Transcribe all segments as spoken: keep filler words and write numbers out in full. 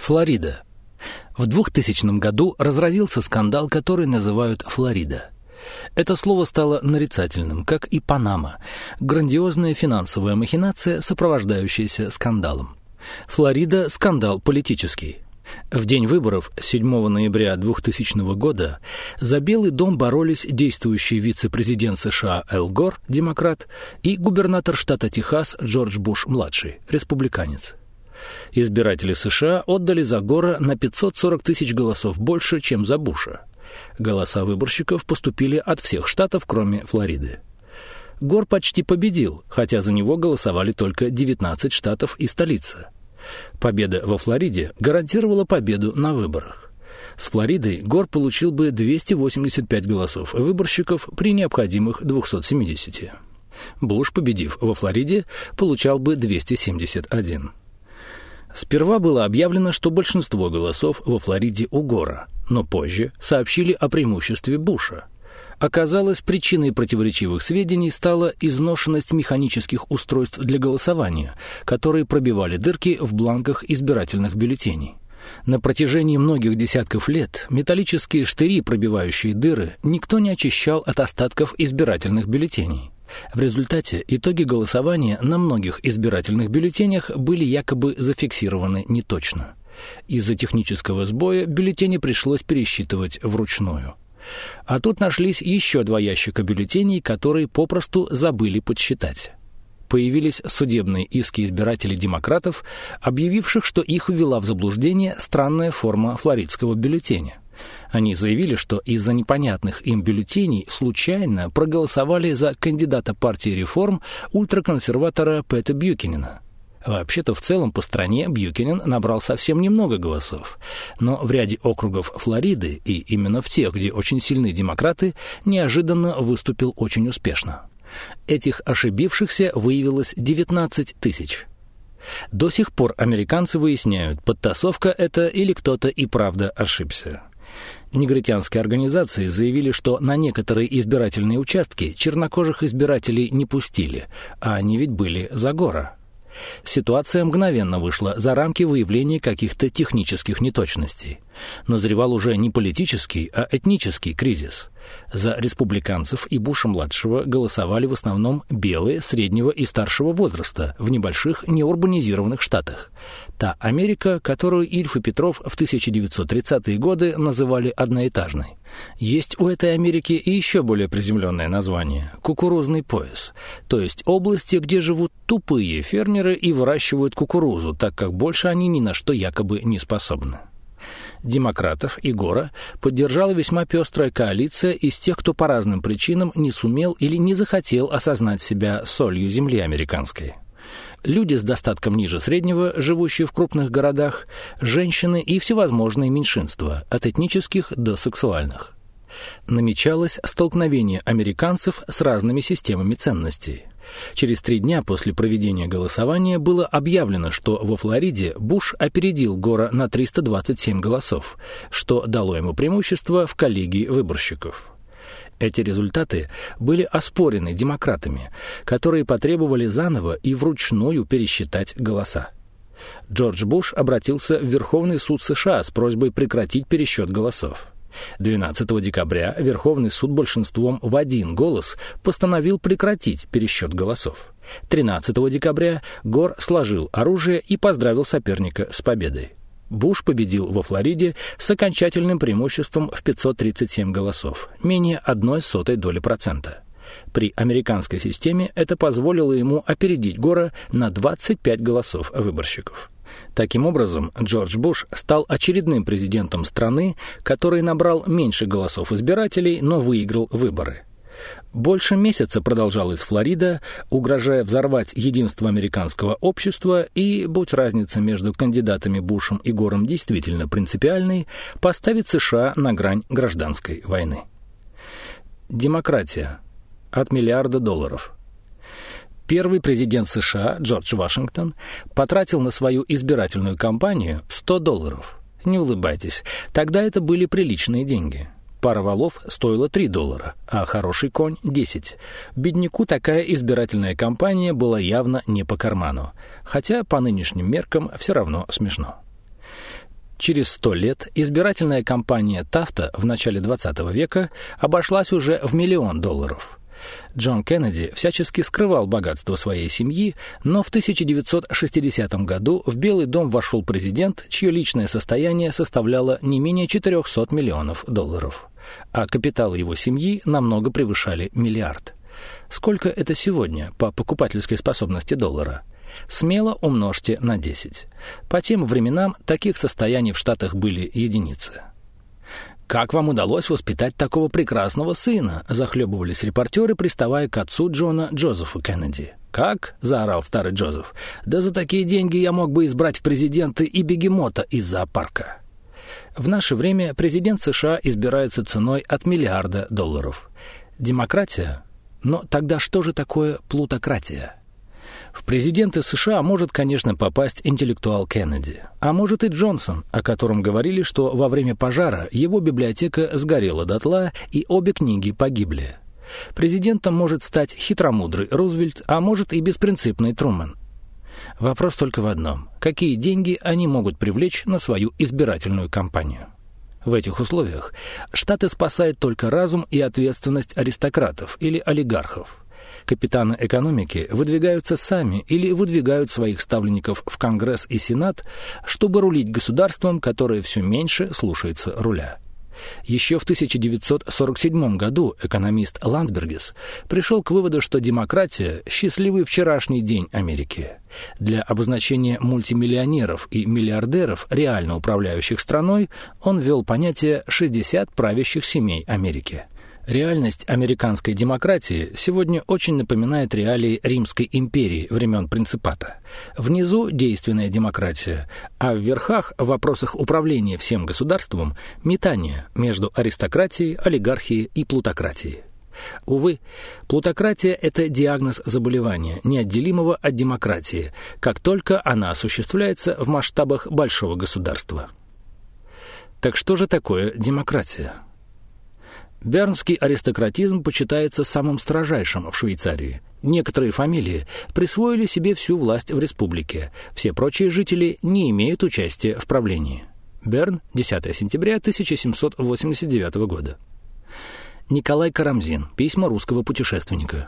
Флорида. В двухтысячном году разразился скандал, который называют «Флорида». Это слово стало нарицательным, как и Панама, грандиозная финансовая махинация, сопровождающаяся скандалом. Флорида – скандал политический. В день выборов седьмого ноября двухтысячного года за Белый дом боролись действующий вице-президент США Эл Гор, демократ, и губернатор штата Техас Джордж Буш-младший, республиканец. Избиратели США отдали за Гора на пятьсот сорок тысяч голосов больше, чем за Буша. Голоса выборщиков поступили от всех штатов, кроме Флориды. Гор почти победил, хотя за него голосовали только девятнадцать штатов и столица. Победа во Флориде гарантировала победу на выборах. С Флоридой Гор получил бы двести восемьдесят пять голосов выборщиков при необходимых двухстах семидесяти. Буш, победив во Флориде, получал бы двести семьдесят один. Сперва было объявлено, что большинство голосов во Флориде у Гора, но позже сообщили о преимуществе Буша. Оказалось, причиной противоречивых сведений стала изношенность механических устройств для голосования, которые пробивали дырки в бланках избирательных бюллетеней. На протяжении многих десятков лет металлические штыри, пробивающие дыры, никто не очищал от остатков избирательных бюллетеней. В результате итоги голосования на многих избирательных бюллетенях были якобы зафиксированы неточно. Из-за технического сбоя бюллетени пришлось пересчитывать вручную. А тут нашлись еще два ящика бюллетеней, которые попросту забыли подсчитать. Появились судебные иски избирателей-демократов, объявивших, что их ввела в заблуждение странная форма флоридского бюллетеня. Они заявили, что из-за непонятных им бюллетеней случайно проголосовали за кандидата партии реформ ультраконсерватора Пэта Бьюкенена. Вообще-то в целом по стране Бьюкенен набрал совсем немного голосов, но в ряде округов Флориды, и именно в тех, где очень сильны демократы, неожиданно выступил очень успешно. Этих ошибившихся выявилось девятнадцать тысяч. До сих пор американцы выясняют, подтасовка это или кто-то и правда ошибся. Негритянские организации заявили, что на некоторые избирательные участки чернокожих избирателей не пустили, а они ведь были за Гора. Ситуация мгновенно вышла за рамки выявления каких-то технических неточностей. Назревал уже не политический, а этнический кризис. За республиканцев и Буша-младшего голосовали в основном белые среднего и старшего возраста в небольших неурбанизированных штатах. Та Америка, которую Ильф и Петров в тысяча девятьсот тридцатые годы называли одноэтажной. Есть у этой Америки и еще более приземленное название – кукурузный пояс, то есть области, где живут тупые фермеры и выращивают кукурузу, так как больше они ни на что якобы не способны. Демократов и Гора поддержала весьма пестрая коалиция из тех, кто по разным причинам не сумел или не захотел осознать себя солью земли американской. Люди с достатком ниже среднего, живущие в крупных городах, женщины и всевозможные меньшинства, от этнических до сексуальных. Намечалось столкновение американцев с разными системами ценностей. Через три дня после проведения голосования было объявлено, что во Флориде Буш опередил Гора на триста двадцать семь голосов, что дало ему преимущество в коллегии выборщиков. Эти результаты были оспорены демократами, которые потребовали заново и вручную пересчитать голоса. Джордж Буш обратился в Верховный суд США с просьбой прекратить пересчет голосов. двенадцатого декабря Верховный суд большинством в один голос постановил прекратить пересчет голосов. тринадцатого декабря Гор сложил оружие и поздравил соперника с победой. Буш победил во Флориде с окончательным преимуществом в пятьсот тридцать семь голосов, менее одной сотой доли процента. При американской системе это позволило ему опередить Гора на двадцать пять голосов выборщиков. Таким образом, Джордж Буш стал очередным президентом страны, который набрал меньше голосов избирателей, но выиграл выборы. Больше месяца продолжалась Флорида, угрожая взорвать единство американского общества и, будь разница между кандидатами Бушем и Гором действительно принципиальной, поставить США на грань гражданской войны. Демократия. От миллиарда долларов. Первый президент США, Джордж Вашингтон, потратил на свою избирательную кампанию сто долларов. Не улыбайтесь, тогда это были приличные деньги. Пара валов стоила три доллара, а хороший конь – десять. Бедняку такая избирательная кампания была явно не по карману, хотя по нынешним меркам все равно смешно. Через сто лет избирательная кампания Тафта в начале двадцатого века обошлась уже в миллион долларов. Джон Кеннеди всячески скрывал богатство своей семьи, но в тысяча девятьсот шестидесятом году в Белый дом вошел президент, чье личное состояние составляло не менее четырехсот миллионов долларов, а капитал его семьи намного превышали миллиард. Сколько это сегодня по покупательской способности доллара? Смело умножьте на десять. По тем временам таких состояний в Штатах были единицы. «Как вам удалось воспитать такого прекрасного сына?» — захлебывались репортеры, приставая к отцу Джона, Джозефу Кеннеди. «Как?» — заорал старый Джозеф. «Да за такие деньги я мог бы избрать в президенты и бегемота из зоопарка». В наше время президент США избирается ценой от миллиарда долларов. Демократия? Но тогда что же такое плутократия? В президенты США может, конечно, попасть интеллектуал Кеннеди, а может и Джонсон, о котором говорили, что во время пожара его библиотека сгорела дотла и обе книги погибли. Президентом может стать хитромудрый Рузвельт, а может и беспринципный Трумэн. Вопрос только в одном: какие деньги они могут привлечь на свою избирательную кампанию? В этих условиях Штаты спасает только разум и ответственность аристократов или олигархов. Капитаны экономики выдвигаются сами или выдвигают своих ставленников в Конгресс и Сенат, чтобы рулить государством, которое все меньше слушается руля. Еще в тысяча девятьсот сорок седьмом году экономист Ландсбергис пришел к выводу, что демократия – счастливый вчерашний день Америки. Для обозначения мультимиллионеров и миллиардеров, реально управляющих страной, он ввел понятие «шестьдесят правящих семей Америки». Реальность американской демократии сегодня очень напоминает реалии Римской империи времен Принципата. Внизу действенная демократия, а в верхах, в вопросах управления всем государством, метание между аристократией, олигархией и плутократией. Увы, плутократия – это диагноз заболевания, неотделимого от демократии, как только она осуществляется в масштабах большого государства. Так что же такое демократия? Бернский аристократизм почитается самым строжайшим в Швейцарии. Некоторые фамилии присвоили себе всю власть в республике. Все прочие жители не имеют участия в правлении. Берн, десятое сентября тысяча семьсот восемьдесят девятого года. Николай Карамзин. Письма русского путешественника.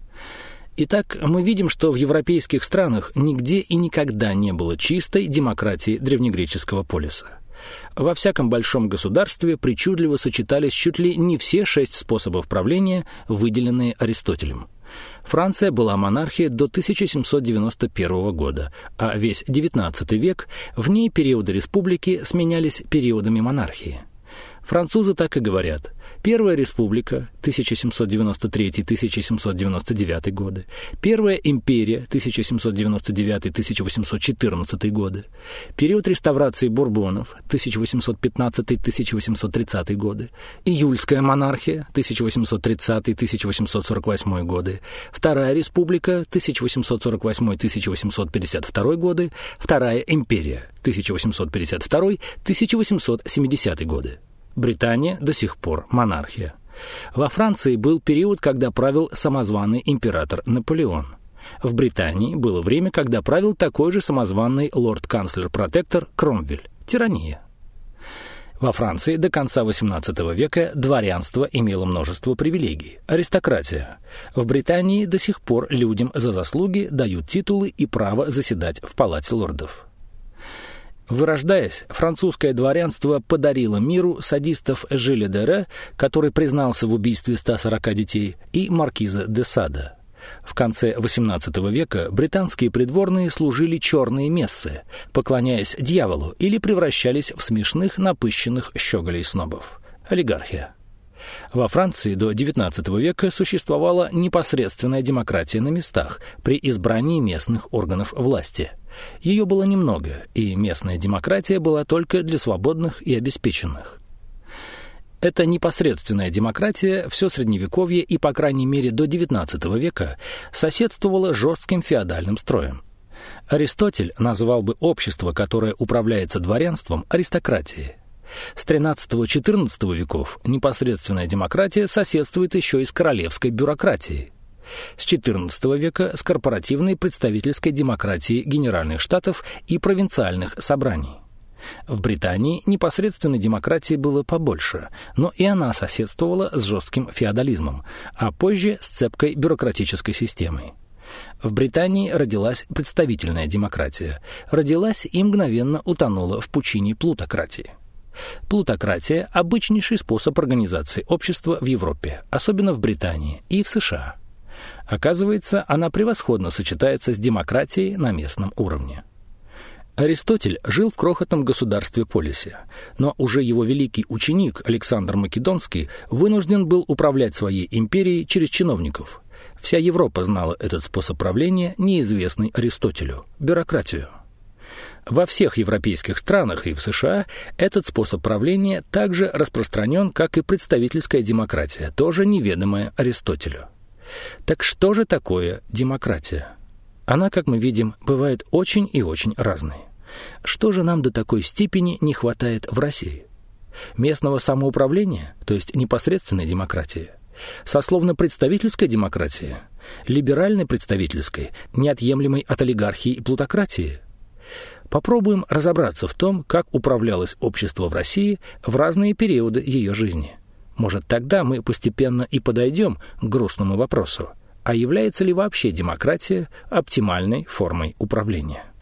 Итак, мы видим, что в европейских странах нигде и никогда не было чистой демократии древнегреческого полиса. Во всяком большом государстве причудливо сочетались чуть ли не все шесть способов правления, выделенные Аристотелем. Франция была монархией до тысяча семьсот девяносто первого года, а весь девятнадцатый век в ней периоды республики сменялись периодами монархии. Французы так и говорят: Первая республика, тысяча семьсот девяносто третий — тысяча семьсот девяносто девятый годы, Первая империя, тысяча семьсот девяносто девятый — тысяча восемьсот четырнадцатый годы, период реставрации Бурбонов, тысяча восемьсот пятнадцатый — тысяча восемьсот тридцатый годы, Июльская монархия, тысяча восемьсот тридцатый — тысяча восемьсот сорок восьмой годы, Вторая республика, тысяча восемьсот сорок восьмой — тысяча восемьсот пятьдесят второй годы, Вторая империя, тысяча восемьсот пятьдесят второй — тысяча восемьсот семидесятый годы. Британия до сих пор монархия. Во Франции был период, когда правил самозваный император Наполеон. В Британии было время, когда правил такой же самозваный лорд-канцлер-протектор Кромвель. Тирания. Во Франции до конца восемнадцатого века дворянство имело множество привилегий. Аристократия. В Британии до сих пор людям за заслуги дают титулы и право заседать в Палате лордов. Вырождаясь, французское дворянство подарило миру садистов Жиля де Ре, который признался в убийстве ста сорока детей, и маркиза де Сада. В конце восемнадцатого века британские придворные служили черные мессы, поклоняясь дьяволу, или превращались в смешных напыщенных щеголей-снобов. Олигархия. Во Франции до девятнадцатого века существовала непосредственная демократия на местах при избрании местных органов власти. Ее было немного, и местная демократия была только для свободных и обеспеченных. Эта непосредственная демократия все Средневековье и, по крайней мере, до девятнадцатого века соседствовала жестким феодальным строем. Аристотель назвал бы общество, которое управляется дворянством, аристократией. С тринадцатого-четырнадцатого веков непосредственная демократия соседствует еще и с королевской бюрократией. С четырнадцатого века с корпоративной представительской демократией Генеральных Штатов и провинциальных собраний. В Британии непосредственной демократии было побольше, но и она соседствовала с жестким феодализмом, а позже с цепкой бюрократической системой. В Британии родилась представительная демократия, родилась и мгновенно утонула в пучине плутократии. Плутократия – обычнейший способ организации общества в Европе, особенно в Британии и в США. Оказывается, она превосходно сочетается с демократией на местном уровне. Аристотель жил в крохотном государстве Полисе, но уже его великий ученик Александр Македонский вынужден был управлять своей империей через чиновников. Вся Европа знала этот способ правления, неизвестный Аристотелю – бюрократию. Во всех европейских странах и в США этот способ правления также распространен, как и представительская демократия, тоже неведомая Аристотелю. Так что же такое демократия? Она, как мы видим, бывает очень и очень разной. Что же нам до такой степени не хватает в России? Местного самоуправления, то есть непосредственной демократии? Сословно-представительской демократии? Либеральной представительской, неотъемлемой от олигархии и плутократии? Попробуем разобраться в том, как управлялось общество в России в разные периоды ее жизни. Может, тогда мы постепенно и подойдем к грустному вопросу, а является ли вообще демократия оптимальной формой управления?